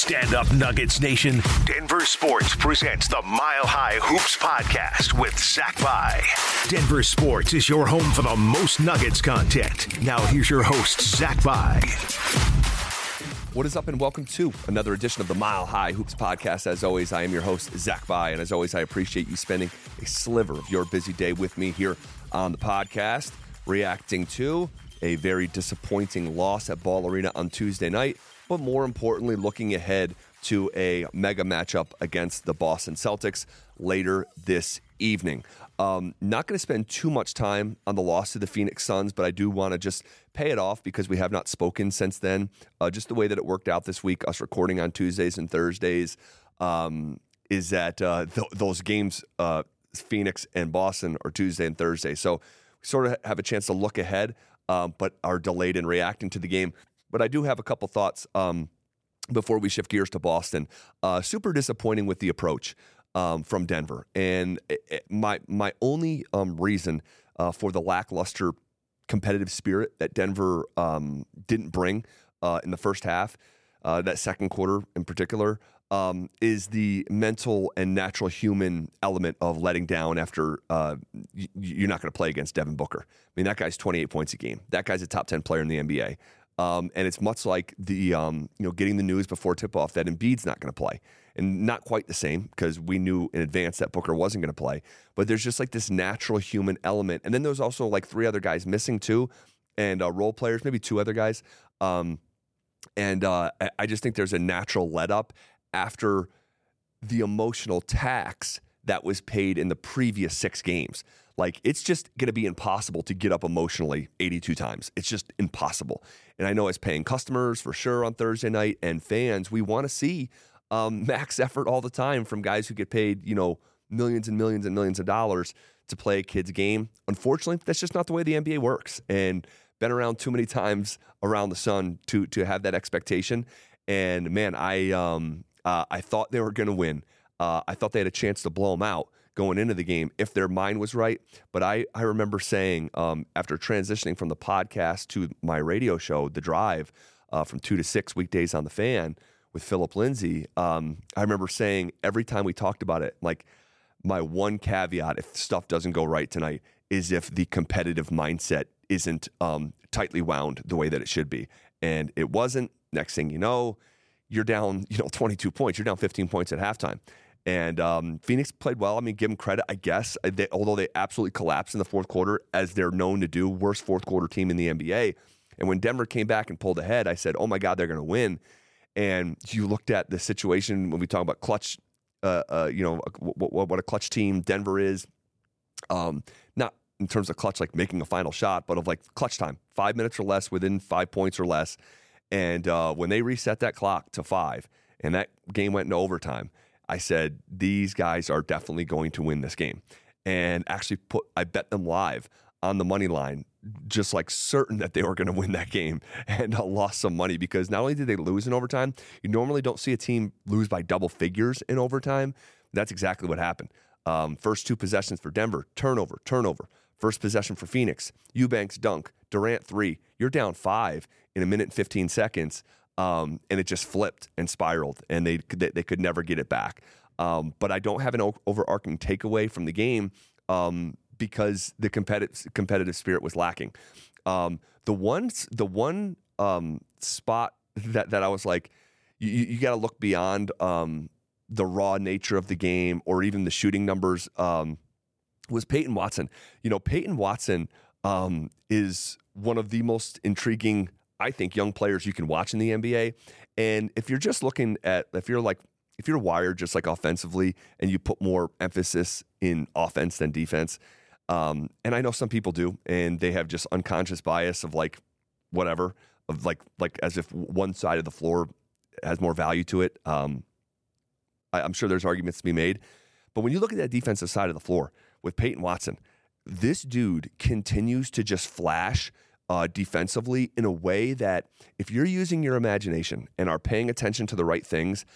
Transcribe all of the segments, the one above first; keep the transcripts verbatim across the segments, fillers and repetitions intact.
Stand up, Nuggets Nation. Denver Sports presents the Mile High Hoops podcast with Zach By. Denver Sports is your home for the most Nuggets content. Now here's your host, Zach By. What is up, and welcome to another edition of the Mile High Hoops podcast. As always, I am your host, Zach By, and as always, I appreciate you spending a sliver of your busy day with me here on the podcast, reacting to a very disappointing loss at Ball Arena on Tuesday night, but more importantly, looking ahead to a mega matchup against the Boston Celtics later this evening. Um, not going to spend too much time on the loss to the Phoenix Suns, but I do want to just pay it off because we have not spoken since then. Uh, just the way that it worked out this week, us recording on Tuesdays and Thursdays, um, is that uh, th- those games, uh, Phoenix and Boston, are Tuesday and Thursday. So we sort of have a chance to look ahead, um, but are delayed in reacting to the game. But I do have a couple thoughts um, before we shift gears to Boston. Uh, super disappointing with the approach um, from Denver. And it, it, my my only um, reason uh, for the lackluster competitive spirit that Denver um, didn't bring uh, in the first half, uh, that second quarter in particular, um, is the mental and natural human element of letting down after uh, y- you're not going to play against Devin Booker. I mean, that guy's twenty-eight points a game. That guy's a top ten player in the N B A. Um, and it's much like the um, you know getting the news before tip-off that Embiid's not going to play. And not quite the same because we knew in advance that Booker wasn't going to play. But there's just like this natural human element. And then there's also like three other guys missing too, and uh, role players, maybe two other guys. Um, and uh, I, I just think there's a natural let-up after the emotional tax that was paid in the previous six games. Like, it's just going to be impossible to get up emotionally eighty-two times. It's just impossible. And I know as paying customers, for sure, on Thursday night, and fans, we want to see um, max effort all the time from guys who get paid, you know, millions and millions and millions of dollars to play a kid's game. Unfortunately, that's just not the way the N B A works. And been around too many times around the sun to to have that expectation. And, man, I, um, uh, I thought they were going to win. Uh, I thought they had a chance to blow them out going into the game if their mind was right. But I, I remember saying um, after transitioning from the podcast to my radio show, The Drive, uh, from two to six weekdays on The Fan with Philip Lindsay, um, I remember saying every time we talked about it, like, my one caveat if stuff doesn't go right tonight is if the competitive mindset isn't um, tightly wound the way that it should be. And it wasn't. Next thing you know, you're down, you know, twenty-two points. You're down fifteen points at halftime. And um, Phoenix played well. I mean, give them credit, I guess. They, although they absolutely collapsed in the fourth quarter, as they're known to do, worst fourth quarter team in the N B A. And when Denver came back and pulled ahead, I said, oh my God, they're going to win. And you looked at the situation when we talk about clutch, uh, uh, you know, what, what a clutch team Denver is. Um, not in terms of clutch, like making a final shot, but of like clutch time, five minutes or less, within five points or less. And uh, when they reset that clock to five and that game went into overtime, I said, these guys are definitely going to win this game. And actually put, I bet them live on the money line, just like certain that they were going to win that game, and uh, lost some money because not only did they lose in overtime, you normally don't see a team lose by double figures in overtime. That's exactly what happened. Um, first two possessions for Denver, turnover, turnover. First possession for Phoenix, Eubanks dunk, Durant three. You're down five in a minute and fifteen seconds. Um, and it just flipped and spiraled, and they they, they could never get it back. Um, but I don't have an o- overarching takeaway from the game um, because the competitive competitive spirit was lacking. Um, the one the one um, spot that that I was like, you, you got to look beyond um, the raw nature of the game or even the shooting numbers. Um, was Peyton Watson. You know, Peyton Watson um, is one of the most intriguing, I think, young players you can watch in the N B A. And if you're just looking at, if you're like, if you're wired just like offensively and you put more emphasis in offense than defense, um, and I know some people do, and they have just unconscious bias of like, whatever, of like, like as if one side of the floor has more value to it. Um, I, I'm sure there's arguments to be made. But when you look at that defensive side of the floor with Peyton Watson, this dude continues to just flash uh, defensively in a way that if you're using your imagination and are paying attention to the right things,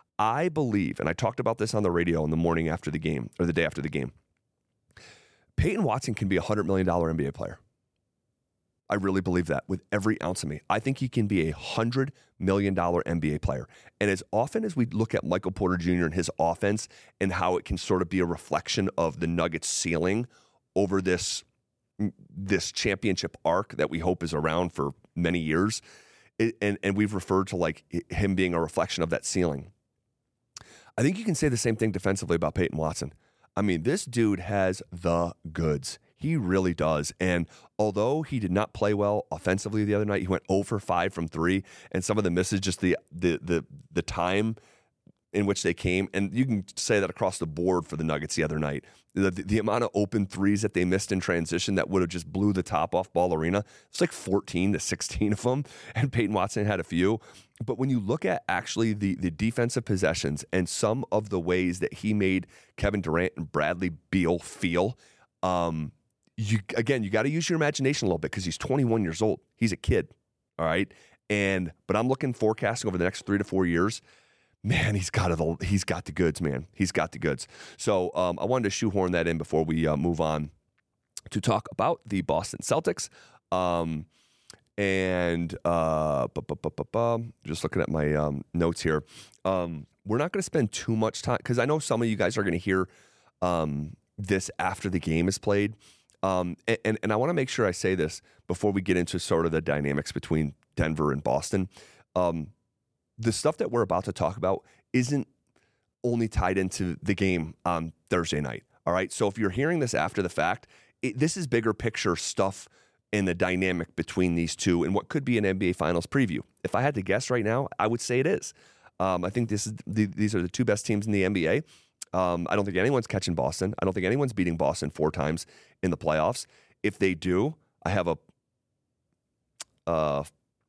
I believe, and I talked about this on the radio in the morning after the game or the day after the game, Peyton Watson can be a one hundred million dollars N B A player. I really believe that with every ounce of me. I think he can be a one hundred million dollars N B A player. And as often as we look at Michael Porter Junior and his offense and how it can sort of be a reflection of the Nuggets' ceiling over this, this championship arc that we hope is around for many years, it, and, and we've referred to like him being a reflection of that ceiling, I think you can say the same thing defensively about Peyton Watson. I mean, this dude has the goods. He really does. And although he did not play well offensively the other night, he went zero for five from three, and some of the misses, just the the the the time in which they came. And you can say that across the board for the Nuggets the other night. The, the, the amount of open threes that they missed in transition that would have just blew the top off Ball Arena, it's like fourteen to sixteen of them, and Peyton Watson had a few. But when you look at actually the, the defensive possessions and some of the ways that he made Kevin Durant and Bradley Beal feel, um, You again, you got to use your imagination a little bit because he's twenty-one years old. He's a kid, all right. And but I'm looking forecasting over the next three to four years. Man, he's got the he's got the goods, man. He's got the goods. So um, I wanted to shoehorn that in before we uh, move on to talk about the Boston Celtics. Um, and uh, bu- bu- bu- bu- bu- just looking at my um, notes here, um, we're not going to spend too much time because I know some of you guys are going to hear um, this after the game is played. Um, and, and I want to make sure I say this before we get into sort of the dynamics between Denver and Boston. Um, the stuff that we're about to talk about isn't only tied into the game on Thursday night. All right. So if you're hearing this after the fact, it, this is bigger picture stuff in the dynamic between these two and what could be an N B A Finals preview. If I had to guess right now, I would say it is. Um, I think this is the, these are the two best teams in the N B A. Um, I don't think anyone's catching Boston. I don't think anyone's beating Boston four times in the playoffs. If they do, I have a uh,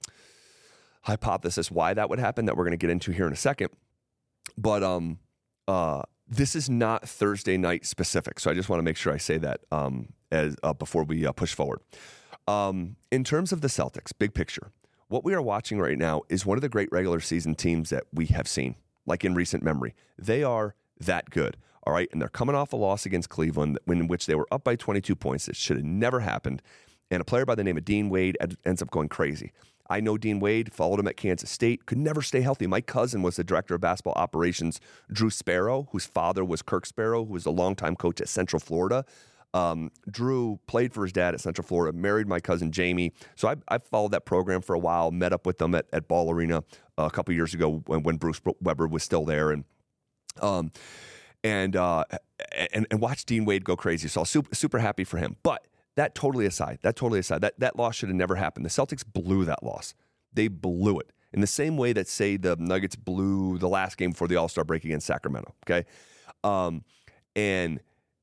hypothesis why that would happen that we're going to get into here in a second. But um, uh, this is not Thursday night specific, so I just want to make sure I say that um, as uh, before we uh, push forward. Um, in terms of the Celtics, big picture, what we are watching right now is one of the great regular season teams that we have seen, like in recent memory. They are that good, all right? And they're coming off a loss against Cleveland in which they were up by twenty-two points. It should have never happened. And a player by the name of Dean Wade ed- ends up going crazy. I know Dean Wade, followed him at Kansas State, could never stay healthy. My cousin was the director of basketball operations, Drew Sparrow, whose father was Kirk Sparrow, who was a longtime coach at Central Florida. Um, Drew played for his dad at Central Florida, married my cousin Jamie. So I, I followed that program for a while, met up with them at, at Ball Arena uh, a couple years ago when, when Bruce Weber was still there. And Um, and, uh, and, and watch Dean Wade go crazy. So I was super, super happy for him. But that totally aside, that totally aside, that, that loss should have never happened. The Celtics blew that loss. They blew it in the same way that, say, the Nuggets blew the last game before the All-Star break against Sacramento. Okay. Um, and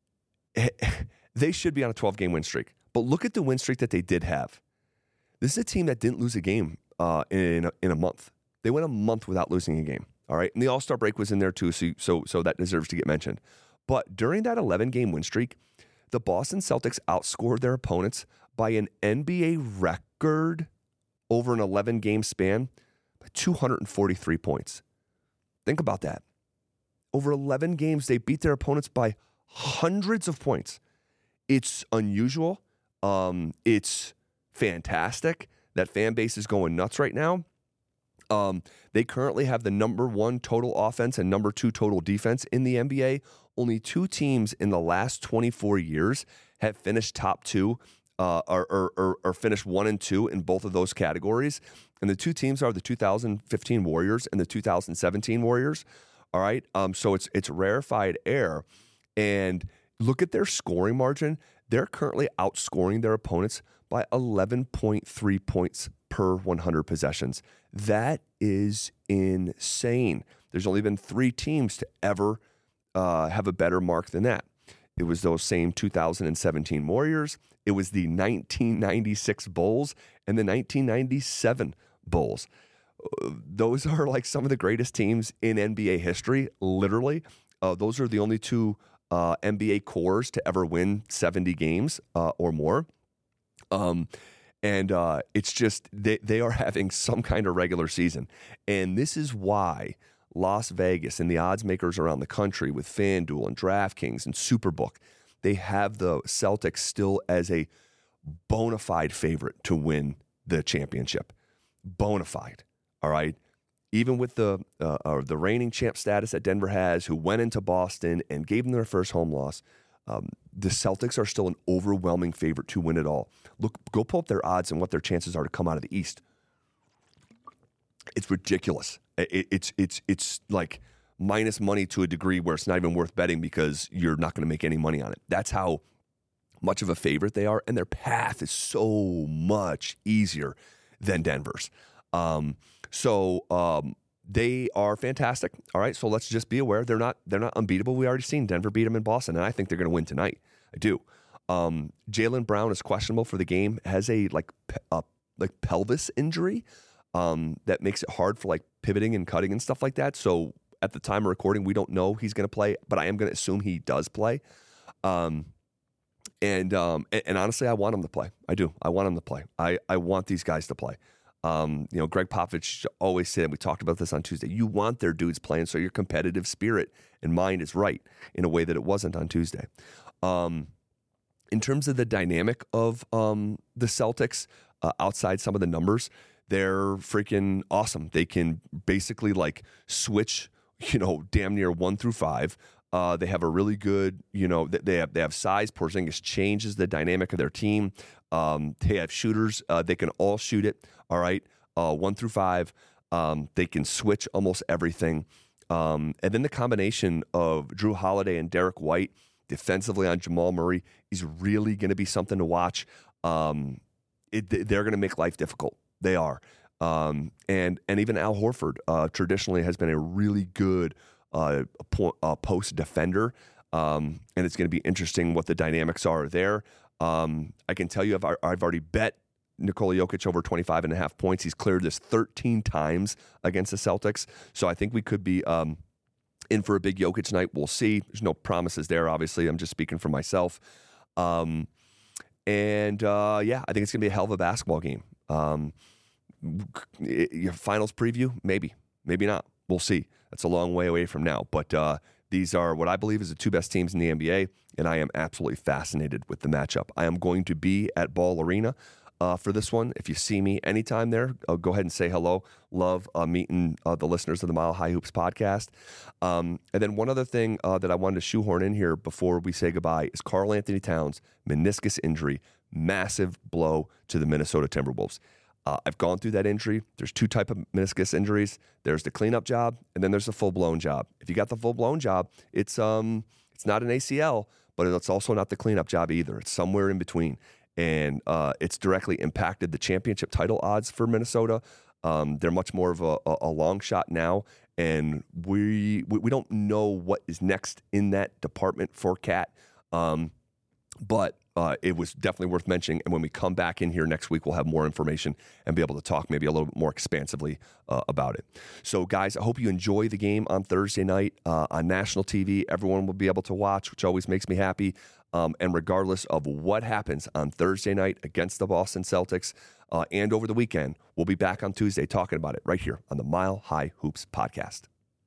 they should be on a twelve-game win streak. But look at the win streak that they did have. This is a team that didn't lose a game uh, in, a, in a month. They went a month without losing a game. All right, and the All-Star break was in there too, so, so so that deserves to get mentioned. But during that eleven-game win streak, the Boston Celtics outscored their opponents by an N B A record over an eleven-game span by two hundred forty-three points. Think about that. Over eleven games, they beat their opponents by hundreds of points. It's unusual. Um, it's fantastic. That fan base is going nuts right now. Um, they currently have the number one total offense and number two total defense in the N B A. Only two teams in the last twenty-four years have finished top two uh, or, or, or, or finished one and two in both of those categories. And the two teams are the two thousand fifteen Warriors and the two thousand seventeen Warriors. All right. Um, so it's it's rarefied air. And look at their scoring margin. They're currently outscoring their opponents by eleven point three points per one hundred possessions. That is insane. There's only been three teams to ever uh, have a better mark than that. It was those same two thousand seventeen Warriors. It was the nineteen ninety-six Bulls and the nineteen ninety-seven Bulls. Those are like some of the greatest teams in N B A history, literally. Uh, those are the only two uh, N B A cores to ever win seventy games uh, or more. Um, and uh, it's just they, they are having some kind of regular season. And this is why Las Vegas and the odds makers around the country with FanDuel and DraftKings and Superbook, they have the Celtics still as a bona fide favorite to win the championship. Bona fide, all right? Even with the uh, uh, the reigning champ status that Denver has, who went into Boston and gave them their first home loss, um, the Celtics are still an overwhelming favorite to win it all. Look, go pull up their odds and what their chances are to come out of the East. It's ridiculous. It, it's it's it's like minus money to a degree where it's not even worth betting because you're not going to make any money on it. That's how much of a favorite they are, and their path is so much easier than Denver's. Um, so um, they are fantastic. All right, so let's just be aware they're not they're not unbeatable. We already seen Denver beat them in Boston, and I think they're going to win tonight. I do. Um, Jaylen Brown is questionable for the game. Has a like pe- uh, like pelvis injury um, that makes it hard for like pivoting and cutting and stuff like that. So at the time of recording, we don't know he's going to play, but I am going to assume he does play. Um, and, um, and and honestly, I want him to play. I do. I want him to play. I, I want these guys to play. Um, you know, Greg Popovich always said, we talked about this on Tuesday, you want their dudes playing so your competitive spirit and mind is right in a way that it wasn't on Tuesday. Um, in terms of the dynamic of um, the Celtics, uh, outside some of the numbers, they're freaking awesome. They can basically like switch, you know, damn near one through five. Uh, they have a really good, you know, they have they have size. Porzingis changes the dynamic of their team. Um, they have shooters. Uh, they can all shoot it. All right, uh, one through five. Um, they can switch almost everything. Um, and then the combination of Drew Holiday and Derek White defensively on Jamal Murray is really going to be something to watch. Um, it, they're going to make life difficult. They are. Um, and and even Al Horford uh, traditionally has been a really good uh, po- uh, post defender. Um, and it's going to be interesting what the dynamics are there. Um, I can tell you I've, I've already bet Nikola Jokic over twenty-five and a half points. He's cleared this thirteen times against the Celtics. So I think we could be um, in for a big Jokic night. We'll see. There's no promises there, obviously. I'm just speaking for myself. Um, and uh, yeah, I think it's going to be a hell of a basketball game. Um, your finals preview, maybe, maybe not. We'll see. That's a long way away from now. But uh, these are what I believe is the two best teams in the N B A, and I am absolutely fascinated with the matchup. I am going to be at Ball Arena uh, for this one. If you see me anytime there, uh, go ahead and say hello. Love uh, meeting uh, the listeners of the Mile High Hoops podcast. Um, and then one other thing uh, that I wanted to shoehorn in here before we say goodbye is Karl Anthony Towns, meniscus injury, massive blow to the Minnesota Timberwolves. Uh, I've gone through that injury. There's two types of meniscus injuries. There's the cleanup job, and then there's the full-blown job. If you got the full-blown job, it's um, it's not an A C L, but it's also not the cleanup job either. It's somewhere in between, and uh, it's directly impacted the championship title odds for Minnesota. Um, they're much more of a, a, a long shot now, and we, we we don't know what is next in that department for Cat, um, but Uh, it was definitely worth mentioning. And when we come back in here next week, we'll have more information and be able to talk maybe a little bit more expansively uh, about it. So, guys, I hope you enjoy the game on Thursday night uh, on national T V. Everyone will be able to watch, which always makes me happy. Um, and regardless of what happens on Thursday night against the Boston Celtics uh, and over the weekend, we'll be back on Tuesday talking about it right here on the Mile High Hoops podcast.